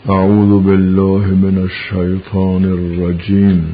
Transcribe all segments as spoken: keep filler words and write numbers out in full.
اعوذ بالله من الشیطان الرجیم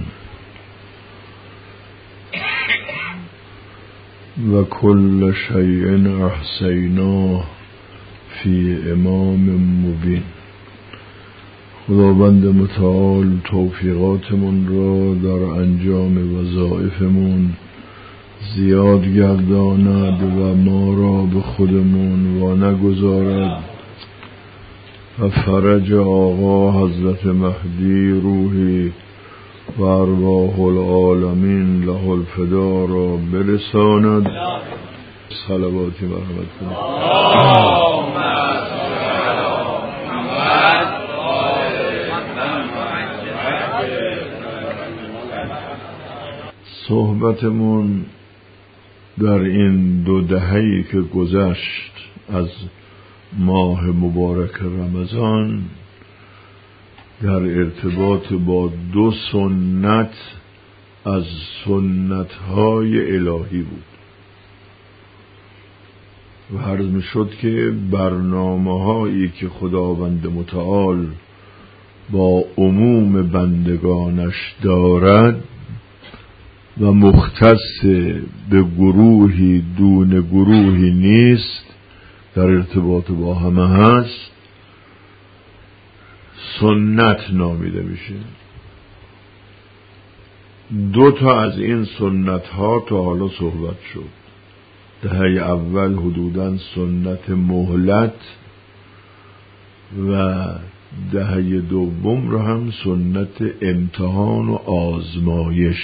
و کل شیء احصیناه فی امام مبین. خداوند متعال توفیقاتمون را در انجام وظایفمون زیاد گرداند و ما را به خودمون و نگذارد و فرج آقا حضرت مهدی روحی و ارواح العالمین له الفدا را برساند. صلواتی مرحمت کنید. صحبتمون در این دو دهه‌ای که گذشت از ماه مبارک رمضان در ارتباط با دو سنت از سنت‌های الهی بود و عرض می شد که برنامه‌هایی که خداوند متعال با عموم بندگانش دارد و مختص به گروهی دون گروهی نیست، در ارتباط با همه هست، سنت نامیده میشه. دو تا از این سنت ها تا حالا صحبت شد. دهه اول حدوداً سنت مهلت و دهه دوم رو هم سنت امتحان و آزمایش.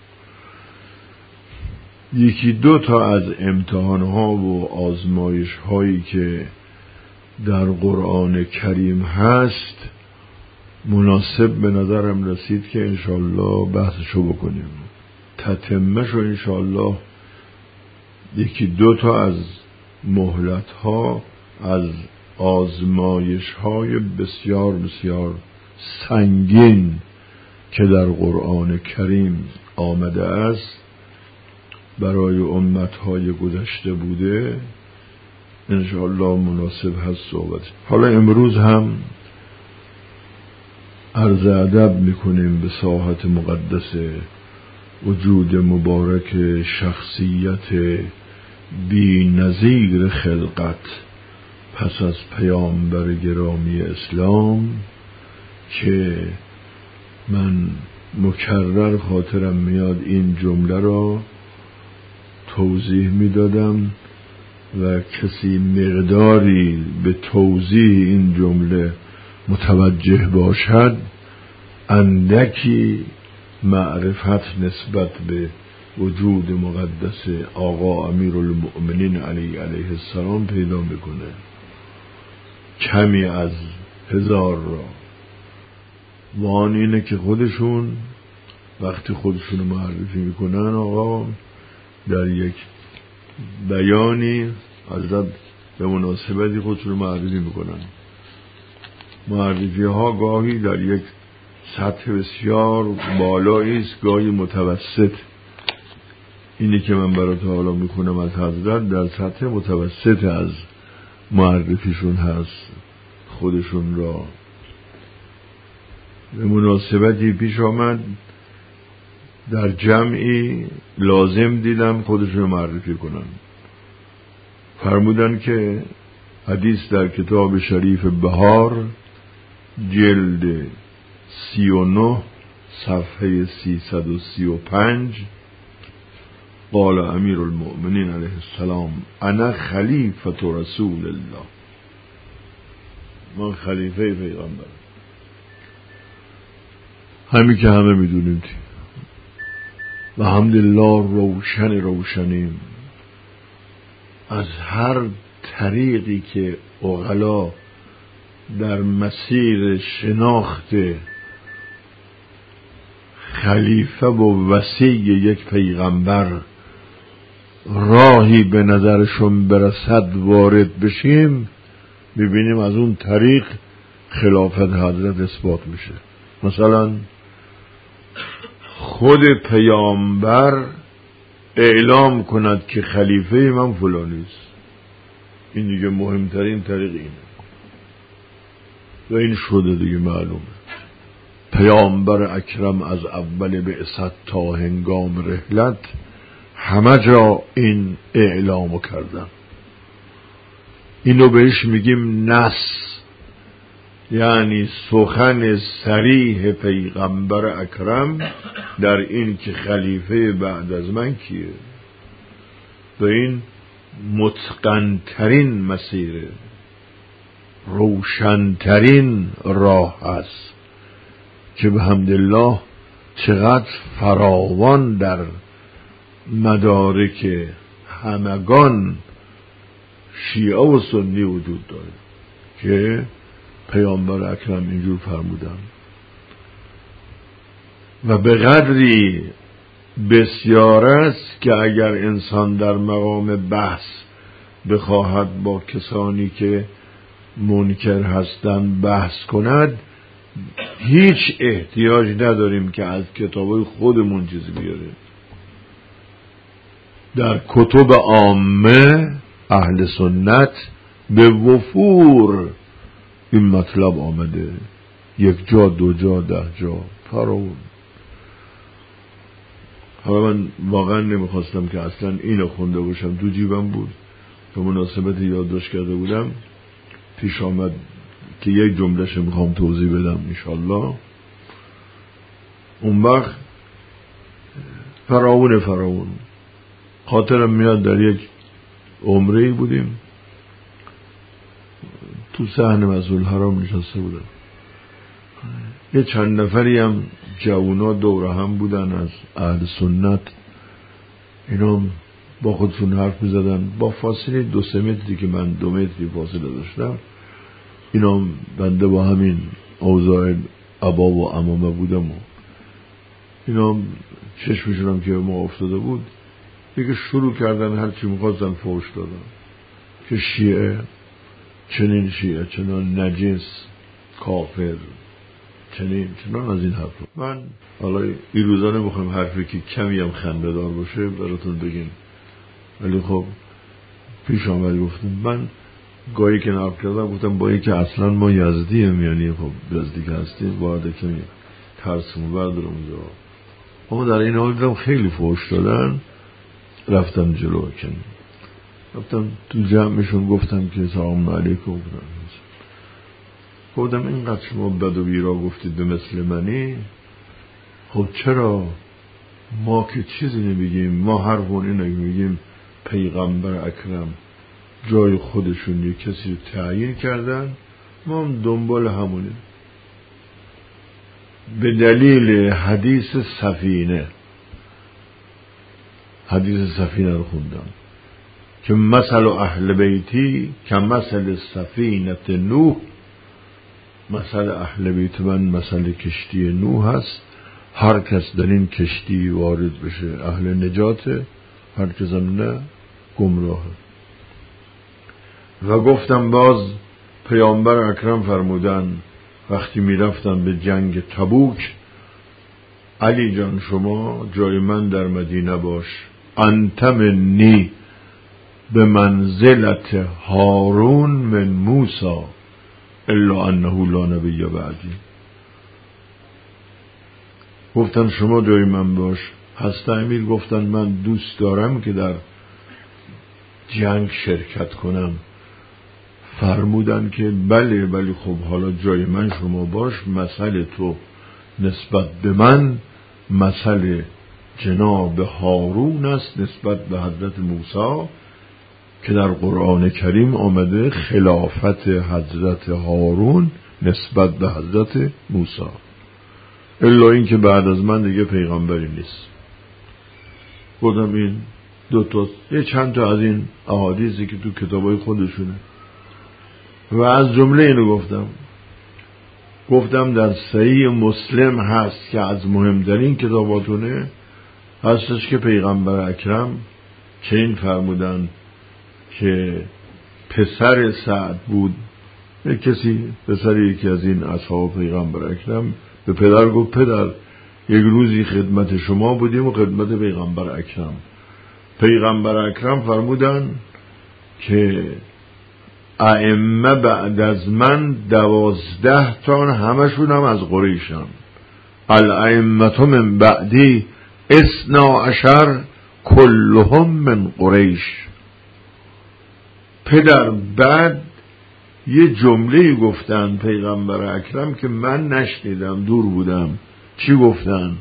یکی دو تا از امتحان ها و آزمایش هایی که در قرآن کریم هست مناسب به نظرم رسید که انشالله بحثشو بکنیم. تتمه شو انشالله یکی دو تا از مهلت ها، از آزمایش های بسیار بسیار سنگین که در قرآن کریم آمده است برای امتهای گذشته بوده، انشاءالله مناسب هست صحبت. حالا امروز هم عرض ادب میکنیم به ساحت مقدس وجود مبارک شخصیت بی نظیر خلقت پس از پیامبر گرامی اسلام که من مکرر خاطرم میاد این جمله را توضیح میدادم و کسی مقداری به توضیح این جمله متوجه باشد اندکی معرفت نسبت به وجود مقدس آقا امیرالمؤمنین علی علیه السلام پیدا میکنه، کمی از هزار را. و آن اینه که خودشون وقتی خودشون معرفی میکنن آقا در یک بیانی حضرت به مناسبتی خودشون معرفی میکنن. معرفی ها گاهی در یک سطح بسیار بالایی است، گاهی متوسط. اینی که من برات حالا میکنم از حضرت در سطح متوسط از معرفیشون هست. خودشون را به مناسبتی پیش آمد در جمعی لازم دیدم خودشون معرفی کنن. فرمودن که حدیث در کتاب شریف بهار جلد سی و نه صفحه سیصد و سی و پنج قال امیر المؤمنین علیه السلام انا خلیفة رسول الله، من خلیفه پیغمبر. همین که همه میدونیم و الحمدلله روشن روشنیم از هر طریقی که عقلا در مسیر شناخت خلیفه و وصی یک پیغمبر راهی به نظرشون برسد وارد بشیم، ببینیم از اون طریق خلافت حضرت اثبات میشه. مثلا خود پیامبر اعلام کند که خلیفه من فلانی است، این دیگه مهمترین طریق اینه. و این شده دیگه معلومه. پیامبر اکرم از اول بعثت تا هنگام رحلت همه جا این اعلامو کردن. اینو بهش میگیم نص، یعنی سخن صریح پیغمبر اکرم در این که خلیفه بعد از من کیه و این متقنترین مسیره، روشنترین راه است که به حمدالله چقدر فراوان در مدارک همگان شیعه و سنی وجود داره که پیامبر اکرم اینجور فرمودن و به قدری بسیار است که اگر انسان در مقام بحث بخواهد با کسانی که منکر هستند بحث کند، هیچ احتیاج نداریم که از کتابای خودمون چیزی بیاریم. در کتب عامه اهل سنت به وفور این مطلب آمده، یک جا دو جا ده جا فراون. حالا من واقعا نمیخواستم که اصلا اینو خونده باشم، تو جیبم بود به مناسبت یادداشت کرده بودم، پیش آمد که یک جملهش میخوام توضیح بدم انشالله. اون وقت فراون فراون خاطرم میاد در یک عمره‌ای بودیم، تو صحن مسئول حرام نشسته بودم، یه چند نفری هم جوونا دوره هم بودن از اهل سنت، اینا با خودشون حرف میزدن با فاصله دو سه متری که من دو متری فاصله داشتم. اینا بنده با همین اوضاع عبا و عمامه بودم و اینا چشمشونم که ما افتاده بود دیگه شروع کردن هرچی میخواستن فوش دادن که شیعه چنین، شیعه چنان، نجس، کافر، چنین چنان از این حرف. من حالا این روزا نمیخوام حرفی که کمی هم خنده دار باشه براتون بگیم، ولی خب پیش آمد گفتم، من گاهی که نقل کردم گفتم با این که اصلا ما یزدی هم، یعنی خب یزدی که هستیم باید کمی ترسمو بردارم اونجا. اما در این حال دیدم خیلی فوش دادن، رفتم جلو کنیم، رفتم تو جمعشون گفتم که سلام علیکم. گفتم اینقدر شما بد و بیرا گفتید به مثل منی، خب چرا ما که چیزی نمیگیم؟ ما حرفون اینه میگیم پیغمبر اکرم جای خودشون یک کسی رو تعیین کردن، ما هم دنبال همونیم. به دلیل حدیث سفینه، حدیث سفینه رو خوندم که مثل اهل بیتی که مثل سفینه نوح، مثل اهل بیت من مثل کشتی نوح هست، هر کس در این کشتی وارد بشه اهل نجاته، هر کس هم نه گمراهه. و گفتم باز پیامبر اکرم فرمودن وقتی می رفتن به جنگ تبوک، علی جان شما جای من در مدینه باش، انت منی به منزلت هارون من موسی الا انه لا نبی بعدی. گفتن شما جای من باش. حضرت امیر گفتن من دوست دارم که در جنگ شرکت کنم. فرمودن که بله بله خب حالا جای من شما باش، مثل تو نسبت به من مثل جناب هارون است نسبت به حضرت موسی که در قرآن کریم آمده خلافت حضرت هارون نسبت به حضرت موسی، الا این که بعد از من دیگه پیغمبری نیست. گفتم این دو تا یه چند تا از این احادیثی که تو کتابای خودشونه و از جمله اینو گفتم گفتم در صحیح مسلم هست که از مهمترین کتاباتونه هستش که پیغمبر اکرم چه این فرمودن که پسر سعد بود، یک کسی پسر یکی از این اصحاب پیغمبر اکرم به پدر گفت پدر یک روزی خدمت شما بودیم و خدمت پیغمبر اکرم. پیغمبر اکرم فرمودن که ائمه بعد از من دوازده تا، همشون هم از قریشن. الائمه من بعدی اثنا عشر کلهم من قریش. پدر بعد یه جمله گفتن پیغمبر اکرم که من نشنیدم، دور بودم. چی گفتن؟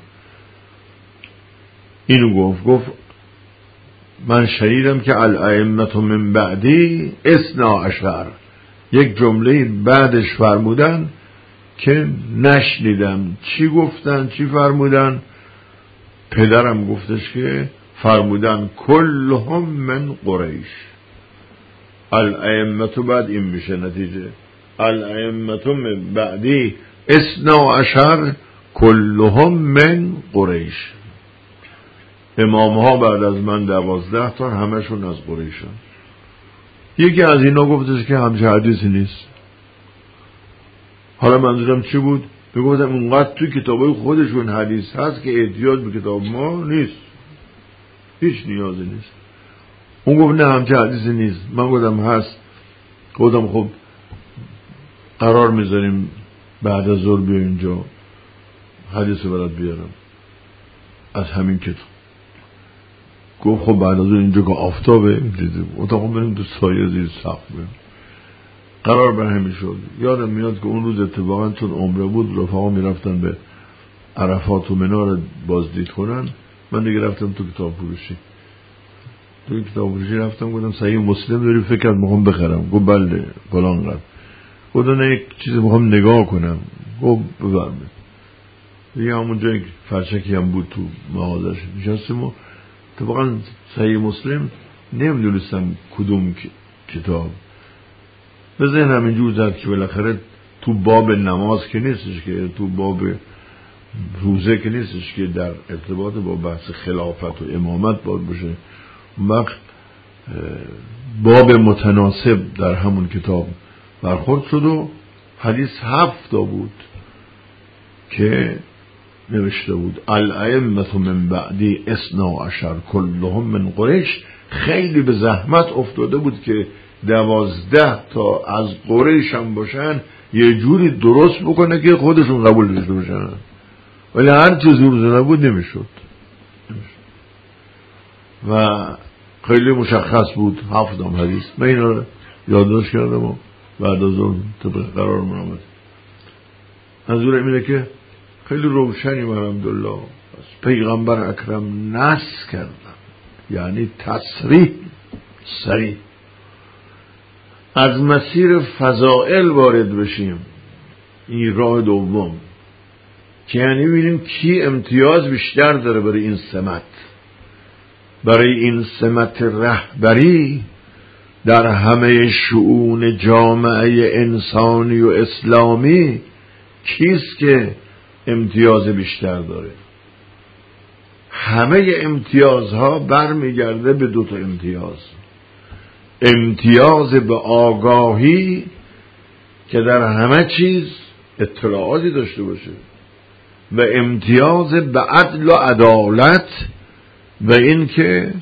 اینو گفت گفت من شنیدم که الائمه من بعدی اثنا عشر. یک جمله بعدش فرمودن که نشنیدم چی گفتن، چی فرمودن. پدرم گفتش که فرمودن کلهم من قریش. الائمه بعد این میشه نتیجه، الائمه من بعدی اثنا عشر کلهم من قریش. امام ها بعد از من دوازده تا، همشون از قریشن. یکی از اینا گفتش که همچه حدیثی نیست. حالا منظورم چی بود؟ بگفتم اونقدر توی کتابای خودشون حدیث هست که احتیاج به کتاب ما نیست، هیچ نیازی نیست. اون گفت نه همچه حدیثی نیست. من گفتم هست. گفتم خب قرار میذاریم بعد از ظهر بیا اینجا حدیث برات بیارم از همین کتاب. گفت خب بعد از ظهر اینجا که آفتابه دیدیم اتاق بریم تو سایه زیر سقف بریم. قرار بر همین شد. یادم میاد که اون روز اتفاقا چون عمره بود رفقا میرفتن به عرفات و منار بازدید کنن، من دیگه رفتم تو کتاب فروشی. تو کتاب فروشی رفتم گفتم صحیح مسلم داری؟ فکر میخوام بخرم. گفت بله فلان قدر. گفتم نه یک چیزی میخوام نگاه کنم. گفت بفرمایید. دیگه همونجا یک فرشکی هم بود تو مغازش نشستیم و اتفاقا صحیح مسلم نمیدونستم کدوم کتاب. به ذهنم اینجور زد که بالاخره تو باب نماز که نیستش، که تو باب روزه که نیستش که در ارتباط با بحث خلافت و امامت باید باشه. وقت باب متناسب در همون کتاب برخورد شد و حدیث هفت بود که نوشته بود الائمه من بعدی اثنا عشر کلهم من قریش. خیلی به زحمت افتاده بود که دوازده تا از قریش هم باشن یه جوری درست بکنه که خودشون قبول داشته باشن، ولی هر چیز زور نبود نمیشد و خیلی مشخص بود. هفت هم حدیث من اینا رو یادداشت کردم و بعد از اون طبق قرار مرامد منظورم اینه که خیلی روشنی الحمدلله از پیغمبر اکرم نص کردم، یعنی تصریح صریح. از مسیر فضائل وارد بشیم، این راه دوم که یعنی ببینیم کی امتیاز بیشتر داره برای این سمت، برای این سمت رهبری در همه شؤون جامعه انسانی و اسلامی کیست که امتیاز بیشتر داره. همه امتیازها برمیگرده به دو تا امتیاز: امتیاز به آگاهی که در همه چیز اطلاعاتی داشته باشه و امتیاز به عدل و عدالت و این که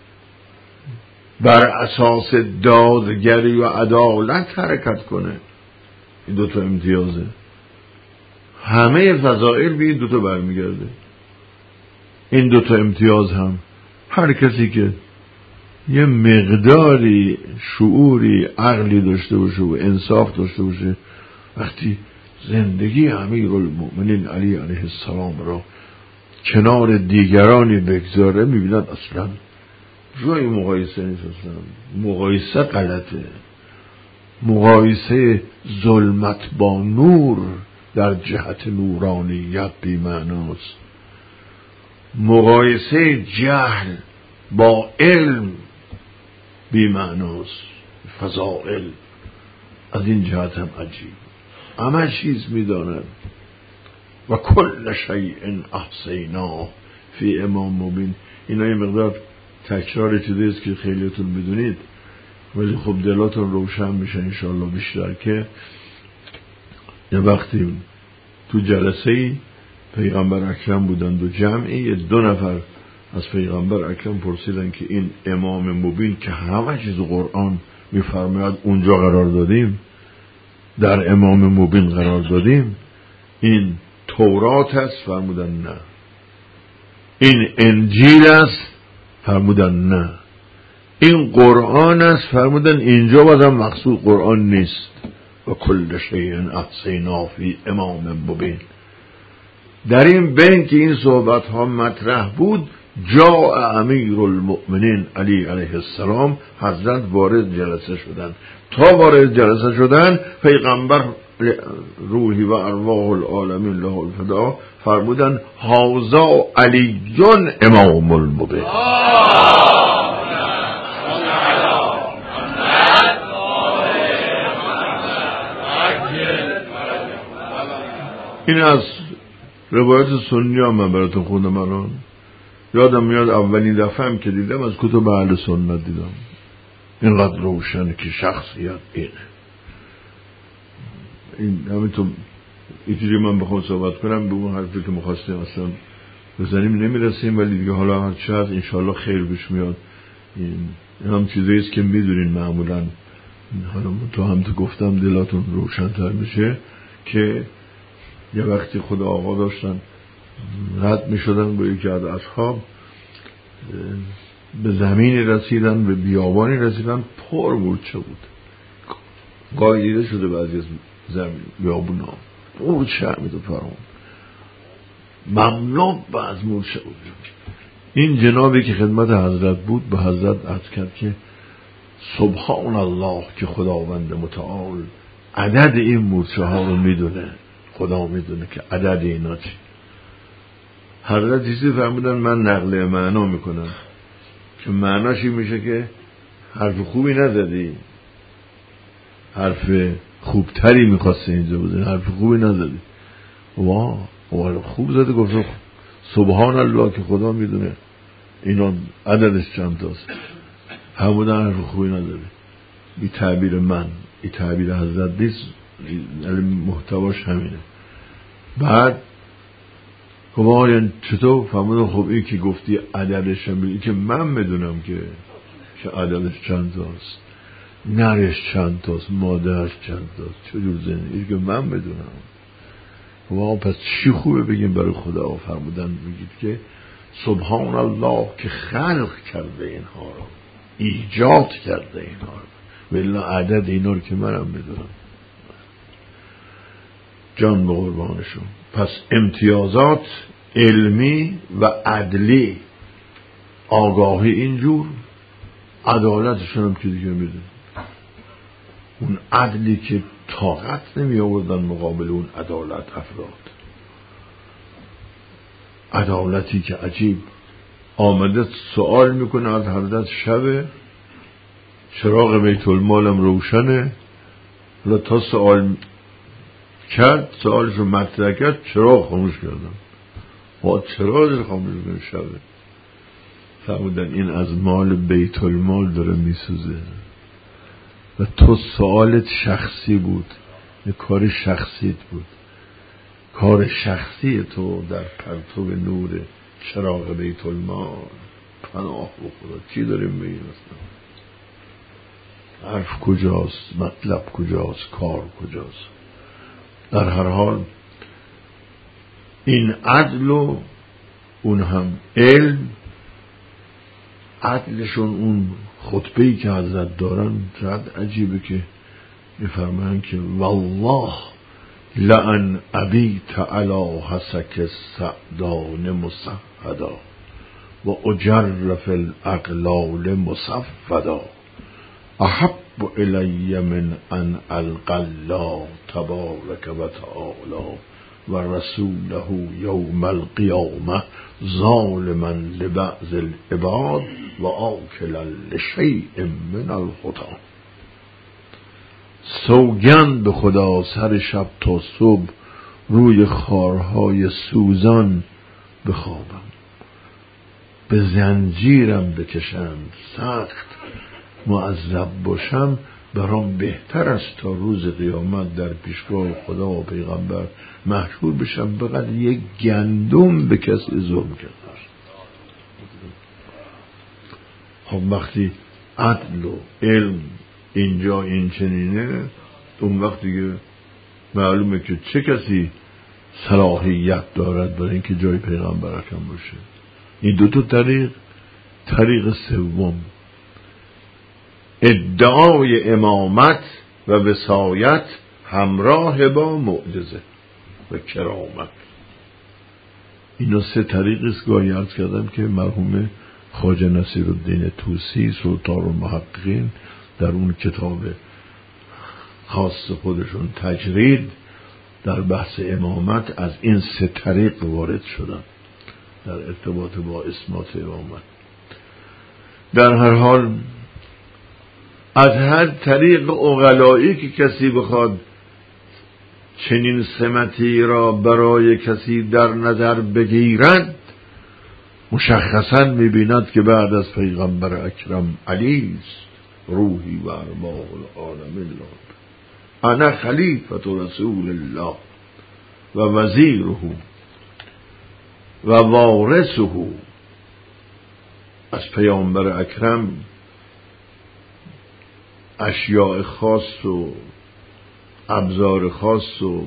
بر اساس دادگری و عدالت حرکت کنه. این دوتا امتیازه. همه فضائل به این دوتا برمیگرده. این دوتا امتیاز هم هر کسی که یه مقداری شعوری عقلی داشته باشه و انصاف داشته باشه، وقتی زندگی امیرالمؤمنین علی علیه السلام را کنار دیگرانی بگذاره میبیند اصلا جای مقایسه نیست. اصلا مقایسه غلطه. مقایسه ظلمت با نور در جهت نورانیت بی معناست. مقایسه جهل با علم بی معناست. فضائل از این جهت هم عجیب، همه چیز میداند. و کل شیء احصیناه فی امام مبین. اینا یه مقدار تکرار چیزی است که خیلیتون بدونید، ولی خب دلاتون روشن میشه انشاءالله بیشتر که یه وقتی تو جلسه پیغمبر اکرم بودند و جمعی دو نفر از پیغمبر اکرم پرسیدن که این امام مبین که همه چیز قرآن میفرماید اونجا قرار دادیم، در امام مبین قرار دادیم، این تورات است؟ فرمودن نه. این انجیل است؟ فرمودن نه. این قرآن است؟ فرمودن اینجا بازم مقصود قرآن نیست. و کل شیء احصیناه فی امام مبین. در این بین که این صحبت ها مطرح بود، جاء امیر المؤمنین علی علیه السلام، حضرت وارد جلسه شدن. تا وارد جلسه شدن، پیغمبر روحی و ارواح العالمین له الفدا فرمودن هذا علی امام المبین. این از روایت سنی ها من براتون خوندم. الان یادم میاد اولین دفعه هم که دیدم از کتب اهل سنت دیدم. اینقدر روشنه که شخصیت اینه. این همینطور اینجوری من بخوام صحبت کنم به اون حرفی که می‌خواستیم اصلا بزنیم نمیرسیم، ولی دیگه حالا هر چه هست انشالله خیر بهش میاد. این هم چیزایی است که میدونین معمولا، حالا تو هم تو گفتم دلاتون روشن‌تر میشه که یه وقتی خدا آقا داشتن رد می شدن با یکی از اصحاب، به زمینی رسیدن، به بیابانی رسیدن پر مورچه بود. قاییده شده بعضی از زمین بیابون ها مورچه همید و فرامون مملو بعض مورچه بود. این جنابی که خدمت حضرت بود به حضرت عرض کرد که سبحان الله که خداوند متعال عدد این مورچه ها رو میدونه، خدا میدونه که عدد اینا چی. حضرت چیزی فرمودن من نقل معنا میکنم که معناش این میشه که حرف خوبی نزدی، حرف خوبتری میخواسته اینجا بزنی، حرف خوبی نزدی. واه واه خوب زده. گفت سبحان الله که خدا میدونه اینا عددش چند تاست. فرمودن حرف خوبی نزدی. این تعبیر من، این تعبیر حضرت نیست، محتواش همینه. بعد خب یعنی چطور؟ فرمودن خب این که گفتی عددش هم این که من بدونم که که عددش چند تاست، نرش چند تاست، مادرش چند تاست، چجور زنی این که من بدونم. خب پس چی خوبه بگیم برای خدا؟ فرمودن بگید که سبحان الله که خلق کرده اینها رو، ایجاد کرده اینها رو، ولی عدد اینا رو که منم بدونم. جان به قربانشون. پس امتیازات علمی و عدلی، آگاهی اینجور، عدالتشون هم که دیگه میدون. اون عدلی که طاقت نمی آوردن مقابل اون عدالت افراد. عدالتی که عجیب آمده سوال میکنه از حضرت شب چراغ بیت المالم روشنه، حالا تا سوال کرد، سوالش رو مطرح کرد، چراغ خاموش کردم. با چراغ خاموش کردن شبه. فرمودن این از مال بیت المال داره میسوزه و تو سوالت شخصی بود، یه کار شخصیت بود. کار شخصی تو در پرتو نور چراغ بیت المال. پناه به خدا چی داریم بگیم اصلا؟ حرف کجاست؟ مطلب کجاست؟ کار کجاست؟ در هر حال این عدل و اون هم علم، عدلشون اون خطبه‌ای که حضرت دارن چقدر عجیبه که میفرمایند که والله لأن ابیت علی حسک السعدان مسهدا و اجرف الاقلال مصفدا احب الی من ان القی الله تبارک و تعالی و رسوله یوم القیامه ظالما لبعض العباد و آکلا لشیء من الحطام. سوگند به خدا سر شب تا صبح روی خارهای سوزان بخوابم، به زنجیرم بکشند سخت معذب باشم، برام بهتر است تا روز قیامت در پیشگاه خدا و پیغمبر محشور بشم بقدر یک گندم به کسی ظلم کرده. خب وقتی عدل و علم اینجا این چنینه، اون وقت دیگه معلومه که چه کسی صلاحیت دارد برای اینکه جای پیغمبر اکرم باشه. این دو تا طریق. طریق سوم ادعای امامت و وصایت همراه با معجزه و کرامت. اینا سه طریق است. گاهی عرض کردم که مرحوم خواجه نصیرالدین طوسی سلطان المحققین در اون کتاب خاص خودشون تجرید در بحث امامت از این سه طریق وارد شدن در ارتباط با اسمات امامت. در هر حال از هر طریق عقلایی که کسی بخواد چنین سمتی را برای کسی در نظر بگیرد، مشخصا میبیند که بعد از پیغمبر اکرم علی است روحی و ارواح العالمین الله، انا خلیفة رسول الله و وزیره و وارثه. از پیامبر اکرم اشیاء خاص و ابزار خاص و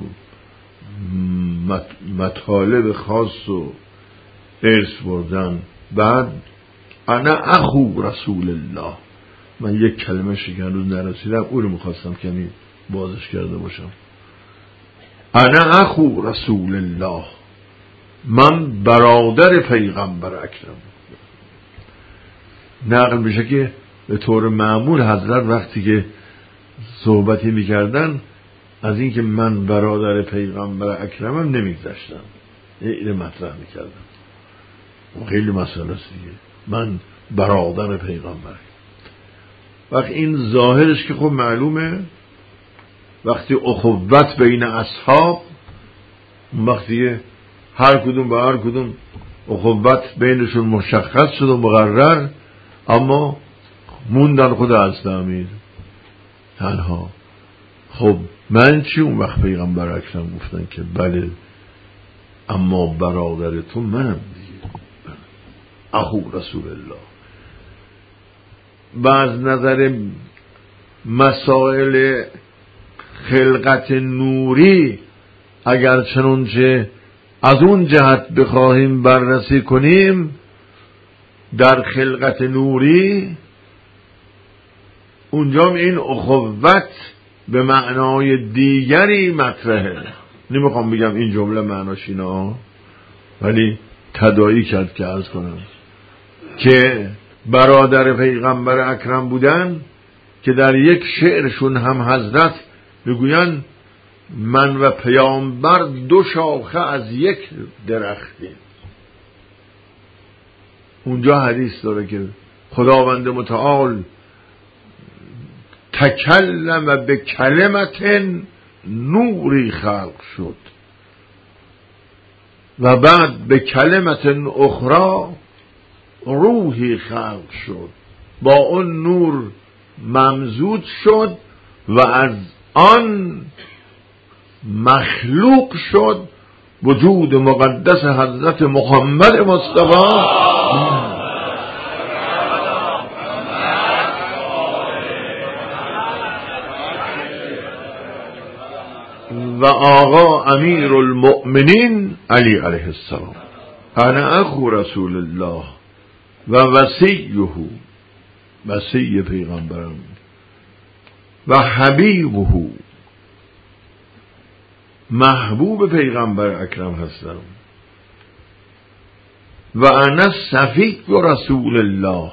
مطالب خاص و ارث بردن. بعد انا اخو رسول الله، من یک کلمه شکنون نرسیدم، اون رو میخواستم کمی بازش کرده باشم. انا اخو رسول الله، من برادر پیغمبر اکرم. نقل میشه که به طور معمول حضرت وقتی که صحبتی میکردن از اینکه من برادر پیغمبر اکرمم نمیگذشتن، اینو مطرح میکردن. خیلی مسئله است دیگه، من برادر پیغمبر. وقتی این ظاهرش که خب معلومه، وقتی اخوت بین اصحاب، وقتی هر کدوم با هر کدوم اخوت بینشون مشخص شد و مقرر، اما موندن خود از امیر تنها. خب من چی؟ اون وقت پیغمبر اکرم گفتن که بله، اما برادر تو منم دیگه، اخو رسول الله. و از نظر مسائل خلقت نوری اگر چنانچه از اون جهت بخواهیم بررسی کنیم، در خلقت نوری اونجا این اخوت به معنای دیگری مطرحه. نمیخوام بگم این جمله معناش اینا، ولی تداعی کرد که عرض کنم که برادر پیغمبر اکرم بودن که در یک شعرشون هم حضرت بگوین من و پیامبر دو شاخه از یک درختیم. اونجا حدیث داره که خداوند متعال تکلم به کلمت نوری خلق شد و بعد به کلمت اخرى روحی خلق شد، با اون نور ممزوج شد و از آن مخلوق شد وجود مقدس حضرت محمد مصطفی و آقا امیر المؤمنین علی علیه السلام. انا اخو رسول الله و وصیه، وصی پیغمبرم، و حبیبه، محبوب پیغمبر اکرم هستم. و انا صفی رسول الله،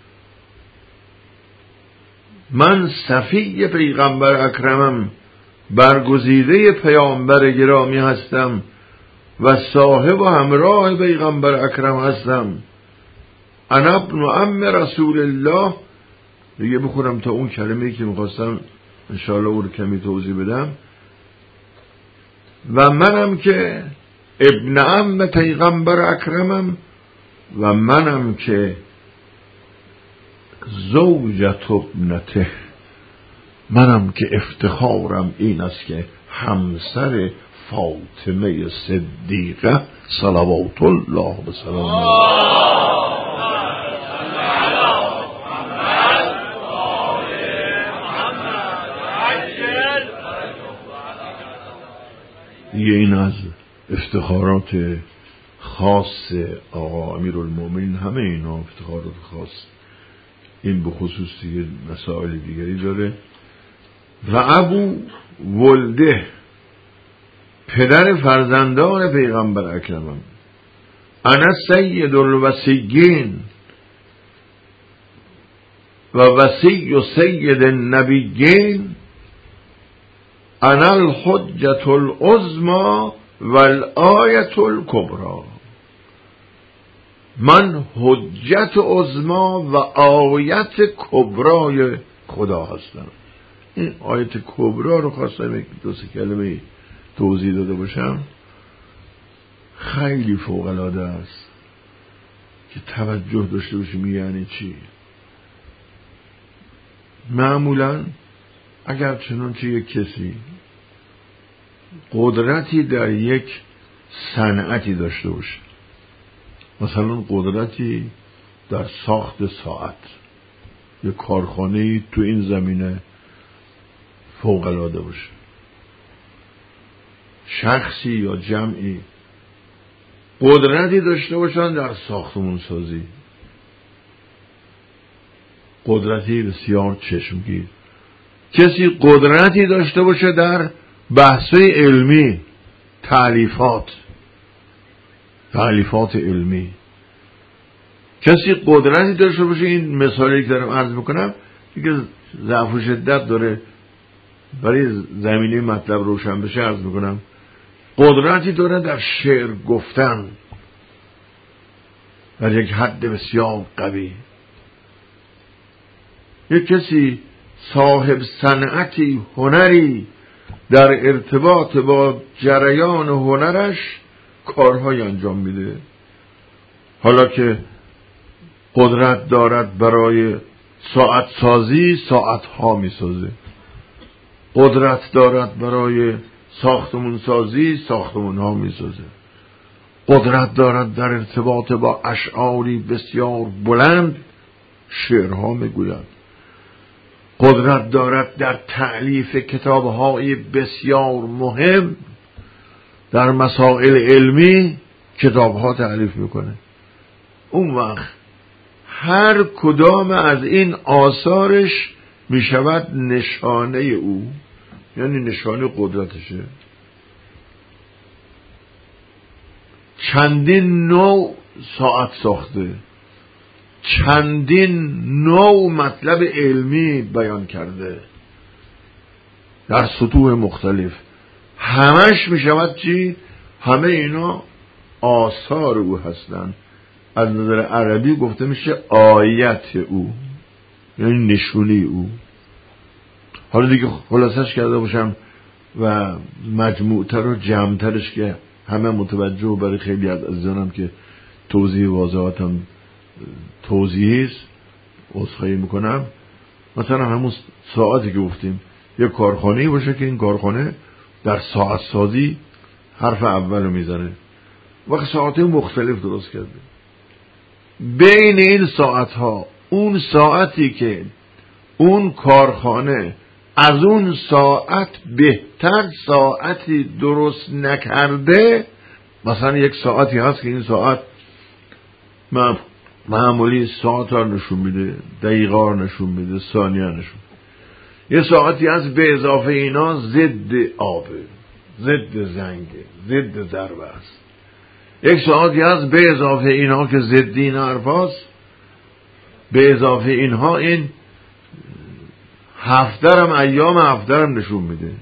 من صفی پیغمبر اکرمم، برگزیده پیامبر گرامی هستم و صاحب و همراه پیغمبر اکرم هستم. انا ابن عم رسول الله. دیگه بخونم تا اون کلمه‌ای که می‌خواستم انشاءالله او رو کمی توضیح بدم. و منم که ابن عم پیغمبر اکرمم و منم که زوجت ابنته، منم که افتخارم این است که همسر فاطمه صدیقه صلوات الله و سلام دیگه این از افتخارات خاص آقا امیرالمومنین، همه اینا افتخارات خاص، این به خصوص دیگه مسائل دیگری داره. و ابو ولده، پدر فرزندان پیغمبر اکرمم، انا سید الوصیین و وصی سید النبیین، انا الحجة العظمی والآیة الکبری. من حجت عظما و آیت کبرای خدا هستم. این آیت کبرا رو خواستم یک دو سه کلمه توضیح داده باشم. خیلی فوق العاده است که توجه داشته باشیم یعنی چی. معمولا اگر چنانچه یک کسی قدرتی در یک صنعتی داشته باشه، مثلا قدرتی در ساخت ساعت، یک کارخانه‌ای تو این زمینه فوق العاده باشه، شخصی یا جمعی قدرتی داشته باشن در ساختمون سازی، قدرتی بسیار چشمگیر، کسی قدرتی داشته باشه در بحث‌های علمی، تالیفات تالیفات علمی، کسی قدرتی داشته باشه، این مثالی که دارم عرض میکنم دیگه ضعف و شدت داره برای زمینه مطلب روشن بشه عرض میکنم، قدرتی داره در شعر گفتن در یک حد بسیار قوی، یک کسی صاحب صنعتی، هنری، در ارتباط با جریان هنرش کارهای انجام میده. حالا که قدرت دارد برای ساعت سازی، ساعت ها میسازه، قدرت دارد برای ساختمون سازی، ساختمون ها میسازه، قدرت دارد در ارتباط با اشعاری بسیار بلند، شعرها میگوید، قدرت دارد در تألیف کتابهای بسیار مهم، در مسائل علمی کتابها تألیف میکنه. اون وقت هر کدام از این آثارش میشود نشانه او، یعنی نشانه قدرتشه. چندین نوع ساعت ساخته، چندین نوع مطلب علمی بیان کرده در سطوح مختلف، همش می شود چی؟ همه اینا آثار او هستند. از نظر عربی گفته میشه آیت او، یعنی نشونی او. حالا دیگه خلاصش کرده باشم و مجموعتر و جمعترش که همه متوجه و برای خیلی از عزیزانم که توضیح واضحاتم توضیحی است عذرخواهی میکنم. مثلا همون ساعتی که گفتیم یک کارخانه‌ای باشه که این کارخانه در ساعت سازی حرف اول رو میزنه، وقت ساعت‌های مختلف درست کرده، بین این ساعت‌ها اون ساعتی که اون کارخانه از اون ساعت بهتر ساعتی درست نکرده، مثلا یک ساعتی هست که این ساعت معمولی ساعت ها نشون میده، دقیقه ها نشون میده، ثانیه نشون میده. یه ساعتی هست به اضافه اینا ضد آبه، ضد زنگه، ضد ضربه است. یک ساعتی هست به اضافه اینها که ضد این حرف هست، به اضافه اینها این هفترم ایام هفترم نشون میده.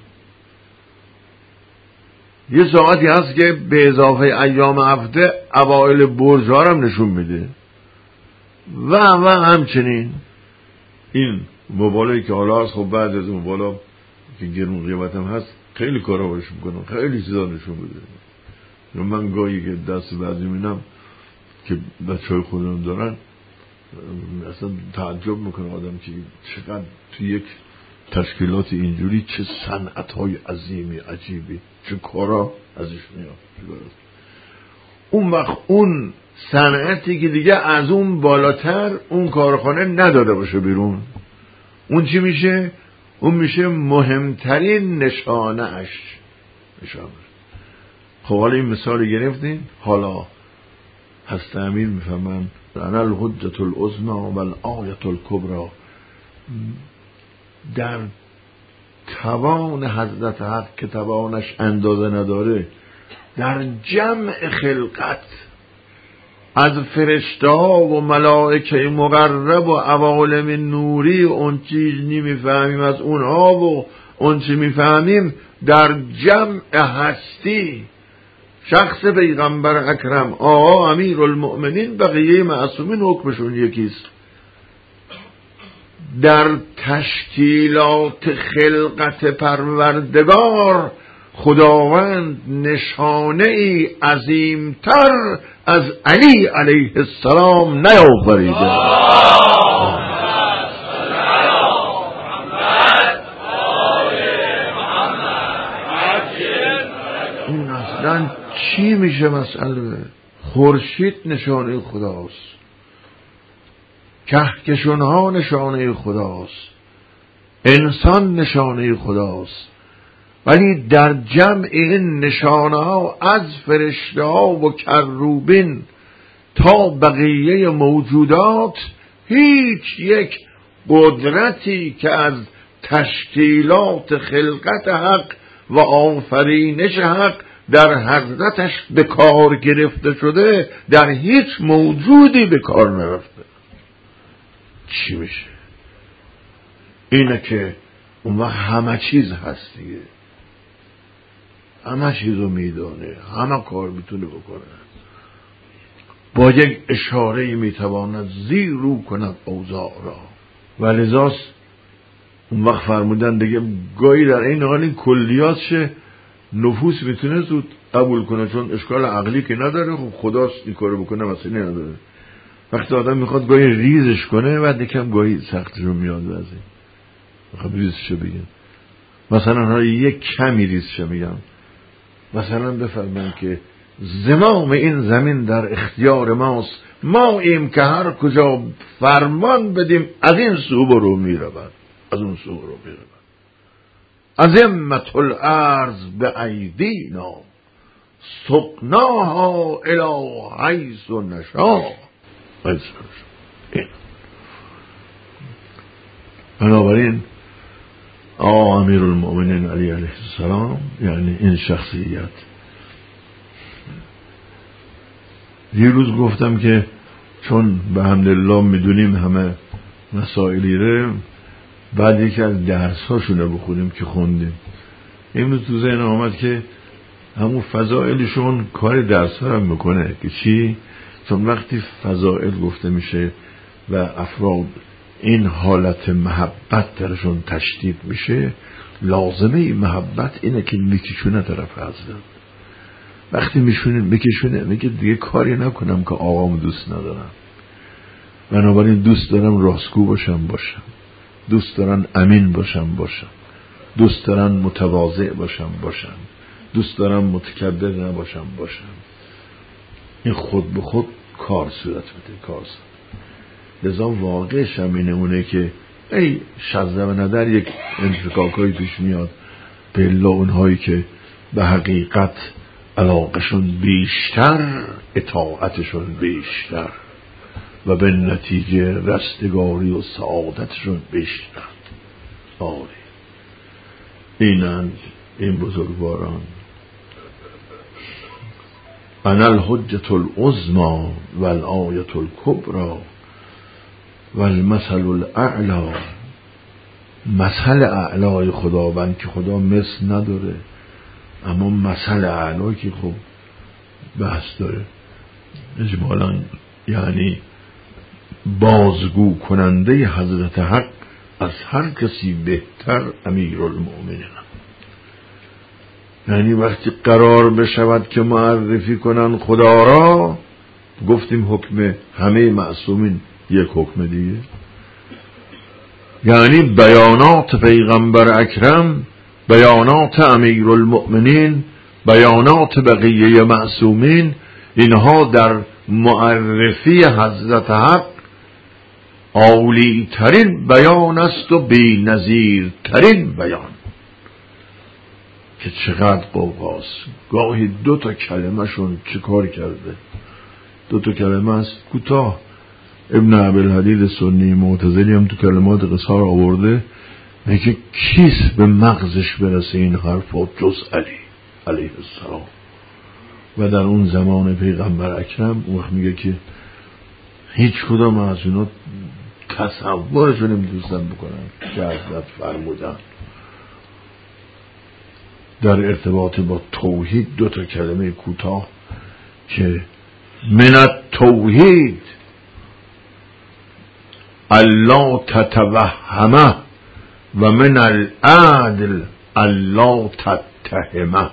یه ساعتی هست که به اضافه ایام هفته اوائل برج‌ها هم نشون میده و و همچنین این موبایلی که حالا هست، خب بعد از موبایل که گرون قیمت هم هست خیلی کارا باش میکنم، خیلی چیزا نشون میده. من گاهی که دست بعضی میبینم که بچهای خودم دارن اصلا تعجب میکنه آدم که چقدر توی یک تشکیلات اینجوری چه صنعت‌های عظیمی عجیبی، چه کارا ازش میاد. اون وقت اون صنعتی که دیگه از اون بالاتر اون کارخانه نداده باشه بیرون، اون چی میشه؟ اون میشه مهمترین نشانه اش. نشانه خب حالا این مثال گرفتین، حالا هست امیر میفهمن انا الحجة العظمی و الآیة الکبری، در توان حضرت حق که توانش اندازه نداره، در جمع خلقت از فرشته ها و ملائکه مقرب و عوالم نوری اون چیز نمیفهمیم از اونها و اون چی میفهمیم در جمع هستی شخص پیغمبر اکرم آقا امیر المؤمنین بقیه معصومین حکمشون یکیست. در تشکیلات خلقت پروردگار خداوند نشانه ای عظیمتر از علی علیه السلام نیافریده. این اصلا چی میشه مسئله؟ خورشید نشانه خداست، کهکشان ها نشانه خداست، انسان نشانه خداست، ولی در جمع این نشانه ها از فرشته ها و کروبین تا بقیه موجودات هیچ یک قدرتی که از تشکیلات خلقت حق و آفرینش حق در حضرتش به کار گرفته شده در هیچ موجودی به کار نرفته. چی میشه؟ اینه که اون وقت همه چیز هست دیگه، همه چیزو میدونه، همه کار میتونه بکنه، با یک اشاره میتواند زیر رو کند اوضاع را. ولذاست اون وقت فرمودن دیگه گاهی در این حال این کلیات شه نفوس میتونه زود قبول کنه، چون اشکال عقلی که نداره، خب خداست این کارو بکنه مسئله نداره. وقتی آدم میخواد گاهی ریزش کنه بعد یکم گاهی سختشو میاد واسه میخواد ریزشو بگم، مثلا ها یک کمی ریزش میگم، مثلا بفرمایید که زمام این زمین در اختیار ماست، ما ایم که هر کجا فرمان بدیم از این سو برو میرود، از اون سو برو میرود. عظمت الارض به ایدینا سقناها الی حیث نشا. بنابراین آقا امیر المؤمنین علی علیه السلام یعنی این شخصیت. یه روز گفتم که چون به حمدالله میدونیم همه مسائلی ره، بعد یکی از درس هاشونه بخونیم که خوندیم، امروز تو ذهن آمد که همون فضائلشون کار درس ها هم میکنه که چی؟ چون وقتی فضائل گفته میشه و افراد این حالت محبت درشون تشدید میشه، لازمه این محبت اینه که میکشونه طرف حضرت. وقتی میشونه میکشونه میگه دیگه کاری نکنم که آقامو دوست ندارم، بنابراین دوست دارم راستگو باشم باشم، دوست دارم امین باشم باشم، دوست دارم متواضع باشم باشم، دوست دارم متکبر نباشم باشم. این خود به خود کار صورت بده، کار صورت. لذا واقعش هم اینه اونه که ای شزده و ندر یک انفکاکایی پیش میاد به الا اونهایی که به حقیقت علاقشون بیشتر، اطاعتشون بیشتر و به نتیجه رستگاری و سعادتشون بیشتر. آره اینند این بزرگواران. انا الحجة العظمی و الآیة الکبری و المثل الاعلی. مثل اعلای خداوند که خدا مثل نداره، اما مثل اعلای که خب بحث داره، اجمالا یعنی بازگو کننده حضرت حق از هر کسی بهتر امیر المؤمنین. یعنی وقتی قرار بشود که معرفی کنن خدا را، گفتیم حکم همه معصومین یک حکم دیگه، یعنی بیانات پیغمبر اکرم، بیانات امیر المؤمنین، بیانات بقیه معصومین، اینها در معرفی حضرت حق عالی ترین بیان است و بی نظیر ترین بیان. که چقدر قوقاست. گاهی دو تا کلمه شون چه کار کرده. دو تا کلمه است کوتاه. ابن ابوالحدید سنی معتزلی هم تو کلمات قصار آورده، میگه کیست به مغزش برسه این حرفا جز علی علیه السلام. و در اون زمان پیغمبر اکرم اون وقت میگه که هیچ کدام از اینا تصورشو نمیتونستن بکنن که حضرت فرمودن در ارتباط با توحید دو تا کلمه کوتاه که من التوحید الله تتوهمه و من العدل الله تتهمه.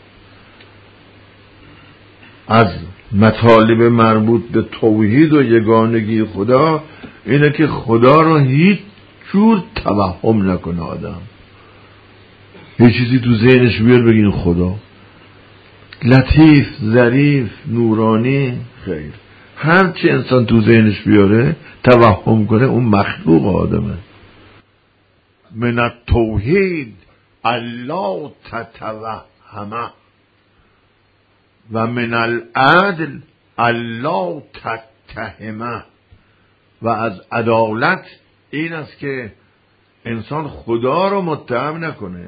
از مطالب مربوط به توحید و یگانگی خدا اینه که خدا رو هیچ جور توهم نکنه آدم. یه چیزی تو ذهنش بیار بگین خدا لطیف، ظریف، نورانی، خیر هر چی انسان تو ذهنش بیاره توهم کنه اون مخلوق آدمه. من التوحید الله تتوهمه و من العدل الله تتهمه. و از عدالت این است که انسان خدا رو متهم نکنه،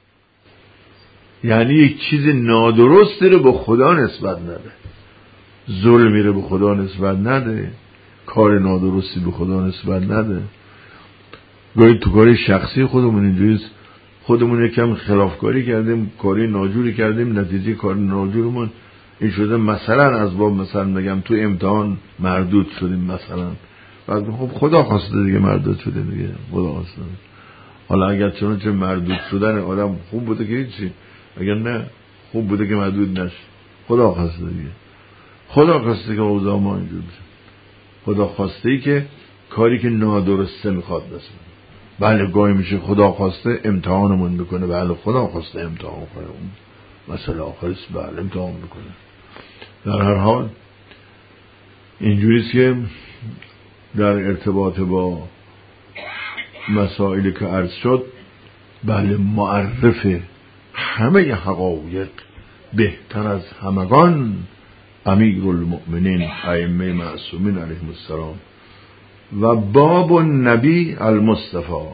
یعنی یک چیز نادرستی رو به خدا نسبت نده، ظلمی رو به خدا نسبت نده، کار نادرستی به خدا نسبت نده. گاهی تو کاری شخصی خودمون اینجوریست، خودمون یکم خلافکاری کردیم، کاری ناجوری کردیم، نتیجه کار ناجورمون این شده مثلا از باب مثلا بگم تو امتحان مردود شدیم مثلا، بعد خب خدا خواسته دیگه مردود شدیم دیگه، خدا خواسته. حالا اگر چنانچه مردود شدن آدم خوب بوده که هیچی، اگر نه خوب بوده که مردود نشه، خدا خواسته دیگه. خدا خواسته که اوضاع ما اینجور بشه، خدا خواسته ای که کاری که نادرسته میخواد بسه. بله گاهی میشه خدا خواسته امتحانمون بکنه، بله خدا خواسته امتحان کنه، اون مسئله آخرست، بله امتحان بکنه. در هر حال اینجوریست که در ارتباط با مسائلی که عرض شد، بله معرف همه حقایق بهتر از همگان امیر المؤمنین ائمه معصومین علیهم السلام و باب النبی المصطفی.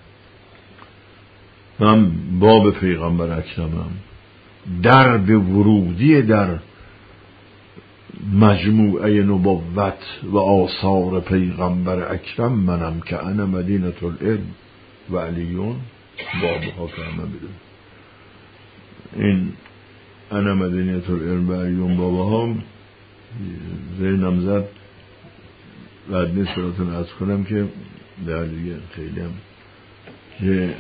من باب پیغمبر اکرمم، در به ورودی در مجموعه نبوت و آثار پیغمبر اکرم منم که انا مدینه العلم و علیون. باب ها که همه بدون این انا مدینه العلم و علیون بابا ها ذهنم زد، بعد نیست براتون عرض کنم که در دیگه خیلی هم که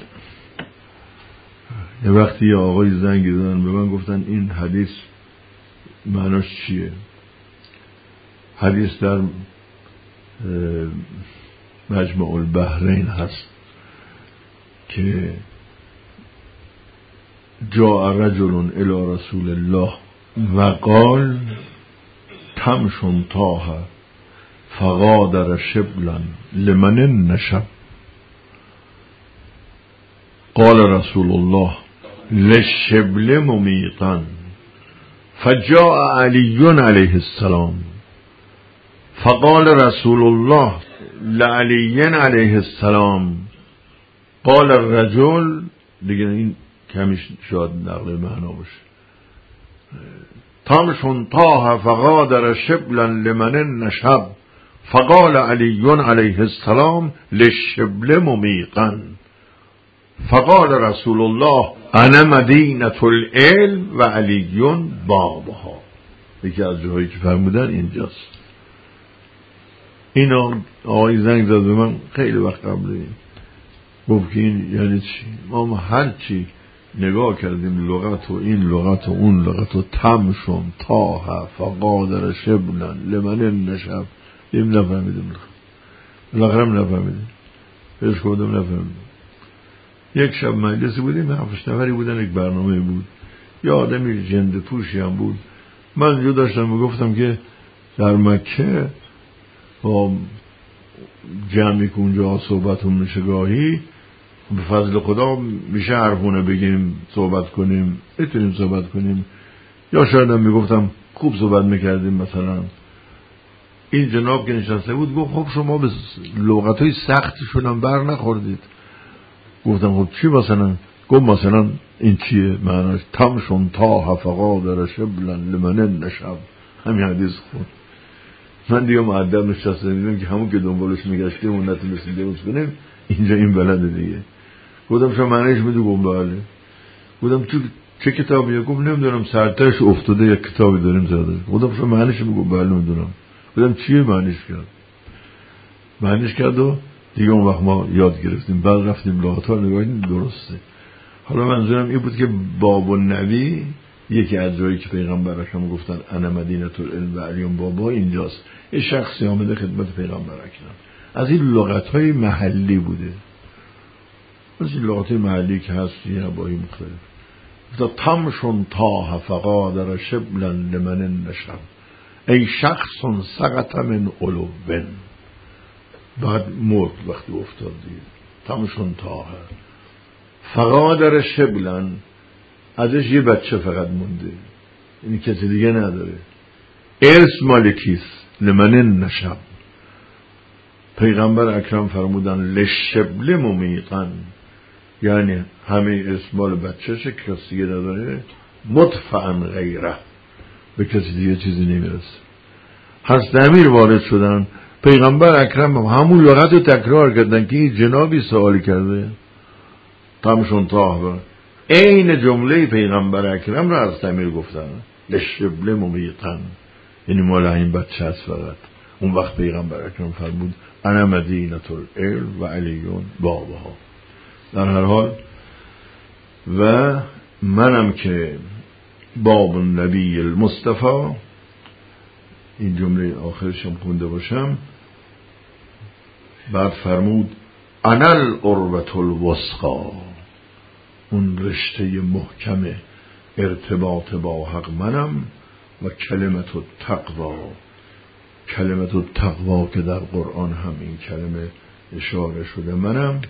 یه وقتی یه آقای زنگ دادن به من گفتن این حدیث معناش چیه. حدیث در مجمع البحرین هست که جاء رجل الی رسول الله و قال تمشن تاه فغادر شبلا لمن النشب. قال رسول الله للشبل ممیقا فجاء علی علیه السلام فقال رسول الله لعلی علیه السلام قال الرجل. دیگه این کمیش شاید نقل معنا باشه. تمشن تاه فغادر شبلا لمن النشب فقال علی علیه السلام للشبل ممیقا فقال رسول الله انا مدینه العلم و علیون بابها. یکی از جاهایی که فرمودن اینجاست. اینا آقای زنگ زد به من خیلی وقت قبل، گفت که این یعنی چی. ما هر چی نگاه کردیم لغت و این لغت و اون لغت و تمشون تاه فقادر شبلا لمن النشب این نفهمیدیم، بالاخره هم نفهمیدیم، بهش کردم نفهمیدیم. یک شب مجلسی بودیم، هفتش نفری بودن، یک برنامه بود، یه آدمی جند پوشی هم بود. من جو داشتم و گفتم که در مکه با جمعی که اونجا صحبت هم میشه گاهی به فضل خدا میشه حرفونه بگیم، صحبت کنیم، میتونیم صحبت کنیم. یا شاید هم میگفتم خوب صحبت میکردیم. مثلا این جناب که نشسته بود گفت خب شما به لغتهای سختشون هم بر نخوردید. گفتم خب چی مثلا؟ گفت مثلا این چیه معناش؟ تمشون تا حفقا در شبلن لمنن نشب. همین حدیث خود من دیگه معدب نشسته دیدم که همون که دنبالش میگشتیم اون نتونستیم درست کنیم. اینجا این بلده دیگه. گفتم شما معنیش میدو؟ گفت بله. گفتم تو چه کتابیه؟ گفت نمیدونم سرتش افتاده یک کتابی داریم زده. گفتم شما معنیش میگو؟ بله میدونم. گفتم چیه معنیش کرد؟ معنیش کرد و دیگه اون وقت ما یاد گرفتیم. بعد رفتیم لغت‌ها نگاه کردیم درسته. حالا منظورم این بود که باب النبی یکی از جایی که پیغمبر اکرم گفتن انا مدینه العلم و علیون بابا اینجاست. یه شخصی آمده خدمت پیغمبر اکرم، از این لغت‌های محلی بوده، از این لغت‌های محلی که هست یه ابایی مختلف. گفت تمشون تا حفقا در شبلن لمن نشب ای شخص سقط من علوبن. بعد مرد وقتی افتاد دیگه. تمشون تا فقا در شبلن، ازش یه بچه فقط مونده، یعنی کسی دیگه نداره. ارث مالکیست. لمن نشب. پیغمبر اکرم فرمودن لشبل ممیقن، یعنی همه ارث مال بچهشه، کسی دیگه نداره. مدفعا غیره، به کسی دیگه چیزی نمیرسه. حضرت امیر وارد شدن، پیغمبر اکرم همون لغت رو تکرار کردن که این جنابی سوال کرده. تمشون تاهبه این جمله پیغمبر اکرم رو از امیر گفتن لشبل ممیقن، یعنی مال این بچه هست فقط. اون وقت پیغمبر اکرم فرمود انا مدینه العلم و علیون بابها. در هر حال و منم که باب النبی المصطفى، این جمله آخرش هم خونده باشم. بعد فرمود انا العروة الوثقی، اون رشته محکم ارتباط با حق منم. و کلمت التقوا، کلمت التقوا که در قرآن هم این کلمه اشاره شده منم.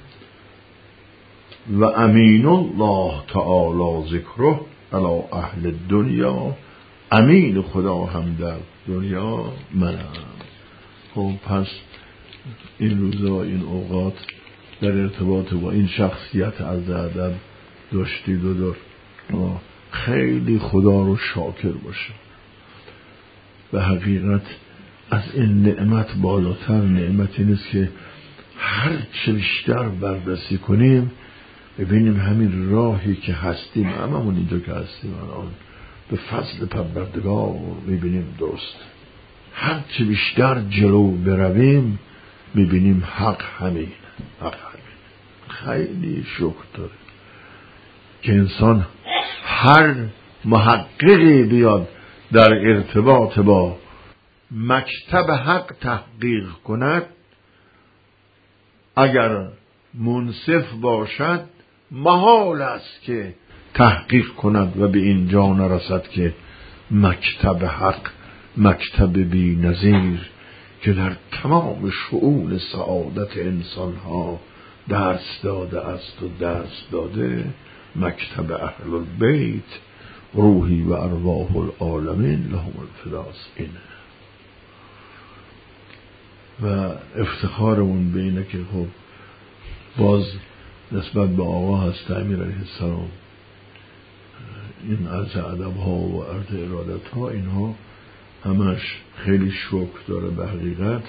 و امین الله تعالی ذکره علی اهل دنیا، امین خدا هم در دنیا منم. خب پس این روزا این اوقات در ارتباط با این شخصیت از ادب داشتید و دار خیلی خدا رو شاکر باشه. به حقیقت از این نعمت بالاتر نعمتی نیست که هر چه بیشتر بررسی کنیم ببینیم همین راهی که هستیم، هممون اینجا که هستیم الان به فضل پروردگار میبینیم درست. هر چه بیشتر جلو برویم میبینیم حق همین، حق همین. خیلی شکر داره که انسان هر محققی بیاد در ارتباط با مکتب حق تحقیق کند، اگر منصف باشد محال است که تحقیق کند و به اینجا نرسد که مکتب حق مکتب بی نظیر که در تمام شؤون سعادت انسانها درس داده است و درس داده، مکتب اهل البیت روحی و ارواح العالمین لهم الفداس اینه. و افتخارمون به اینه که خب باز نسبت به آقا هست امیر علیه السلام این عرض ادب ها و عرض ارادت ها اینها همش خیلی شکر داره به حقیقت.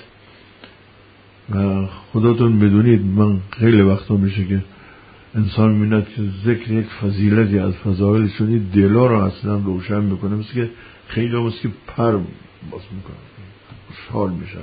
و خداتون بدونید من خیلی وقتا میشه که انسان میبیند که ذکر یک فضیلتی از فضایل شدی دلا رو اصلا روشن میکنه، مثل که خیلی هم مثل که پر باز میکنه، خوشحال میشن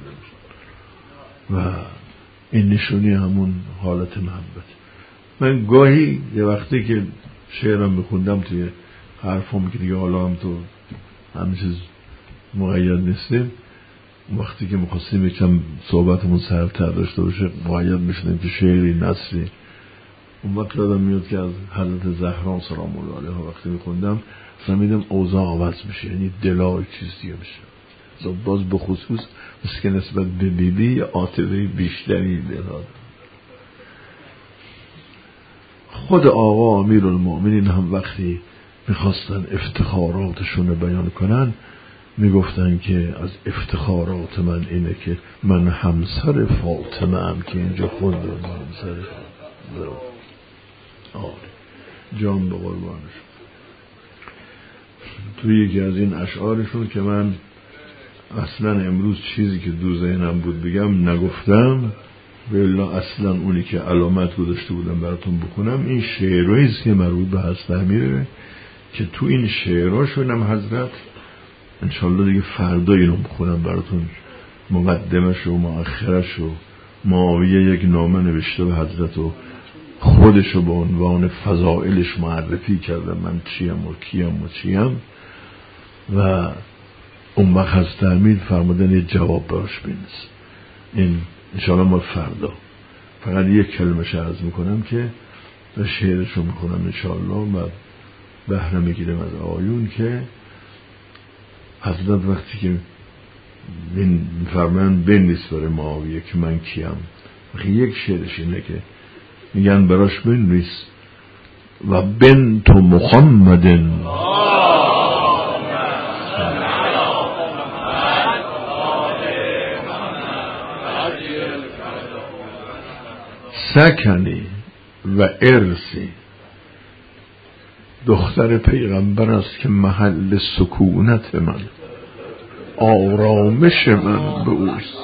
و این نشونی همون حالت محبت. من گاهی یه وقتی که شعرم بخوندم توی حرفم که دیگه حالا هم تو همه چیز مقید نیستیم، وقتی که مخواستیم یکم صحبتمون سرتر داشته باشه مقید میشنیم که شعری نصری، اون وقت یادم میاد که از حضرت زهرا سلام الله علیها وقتی میخوندم فهمیدم اوضاع عوض میشه، یعنی دلا چیز دیگه میشه. باز به خصوص مثل که نسبت به بیبی عاطفه بیشتری دلا. خود آقا امیرالمؤمنین هم وقتی میخواستن افتخاراتشون رو بیان کنن میگفتن که از افتخارات من اینه که من همسر فاطمه ام که اینجا خوندم همسر آره جان به قربانش. توی یکی از این اشعارشون که من اصلا امروز چیزی که دو ذهنم بود بگم نگفتم، والله اصلا اونی که علامت گذاشته بودم براتون بخونم این شعرهاییست که مربوط به حضرت امیره که تو این شعرهاشون هم حضرت انشالله دیگه فردا اینو بخونم براتون، مقدمش و مؤخرش و معاویه یک نامه نوشته به حضرت و خودشو به عنوان فضائلش معرفی کرده من چیم و کیم و چیم و اون وقت حضرت امیر فرمودن یه جواب براش بینست. این انشاءالله ما فردا فقط یک کلمه عرض میکنم که شعرشو میکنم انشاءالله و بهره میگیرم از آیون که حضرت وقتی که میفرمایند بنویس برای معاویه که من کیم، وقتی یک شعرش اینه که میگن براش بنویس و بنت محمد سکنی و ارسی، دختر پیغمبر است که محل سکونت من، آرامش من به اوست.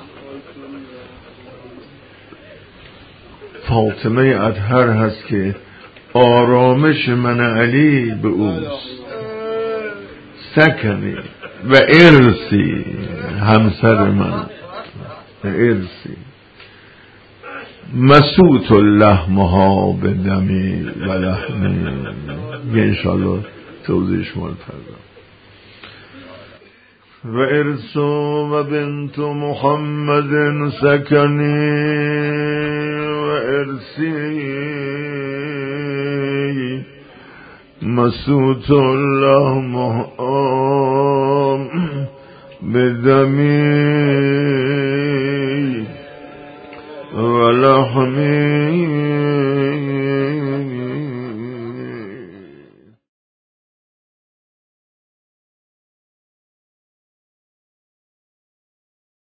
فاطمه اطهر هست که آرامش من علی به اوست. سکنی و ارسی، همسر من ارسی، مسوط لحمها به دمی و لحمی. انشاءالله توضیحش مال فردا. و ارسو و بنت محمد سکنی و ارسی، مسوط لحمها به دمی و لحمی.